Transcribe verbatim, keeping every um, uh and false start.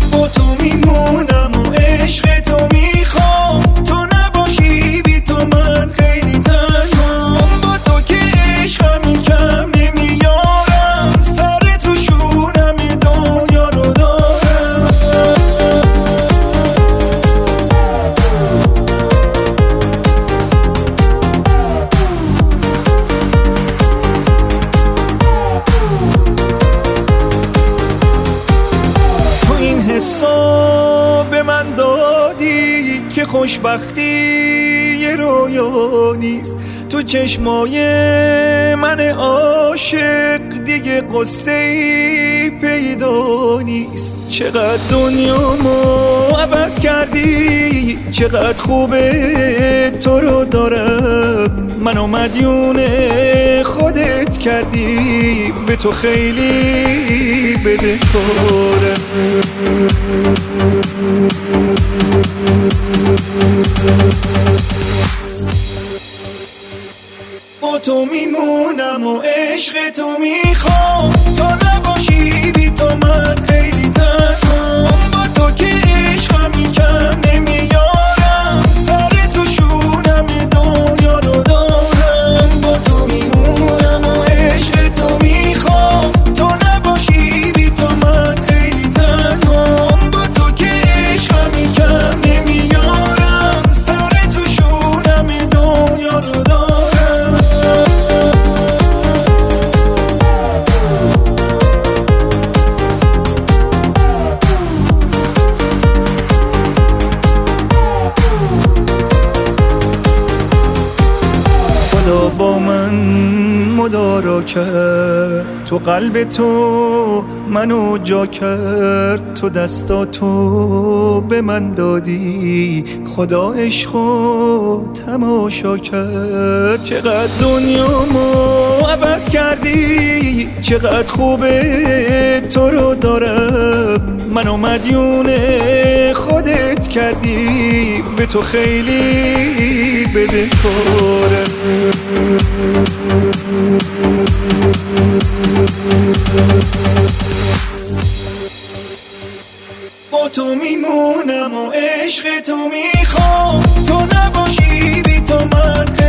با تو میمونم و عشق تو میخوام، تو نباشی بی تو من خیلی تنهام. با تو که عشقم کم نمیارم، سر تو شونم دنیا رو دارم. تو این حسا به من دادی که خوشبختی یه رویا نیست. تو چشمای من عاشق دیگه قصه ای پیدا نیست. چقدر دنیامو عوض کردی، چقدر خوبه تو رو دارم. منو مدیون خودت کردی، به تو خیلی بدهکارم. با تو میمونم و عشق تو میخوام، تو نباشی بی تو من خیلی تنهام. با تو که عشقم کم نمیارم، سر تو شونم دنیا رو دارم. با تو میمونم و عشق تو میخوام، تو نباشی بی تو من خیلی تنهام. با تو که عشقم کم نمیارم، سر تو شونم دنیا رو دارم. خدا با من مدارا کرد، تو قلب تو منو جا کرد. تو دستاتو به من دادی، خدا عشقو تماشا کرد. چقدر دنیامو عوض کردی، چقدر خوبه تو رو دارم. منو مدیون خودت کردی، به تو خیلی بدهکارم. با تو میمونم و عشق تو میخوام، تو نباشی بی تو من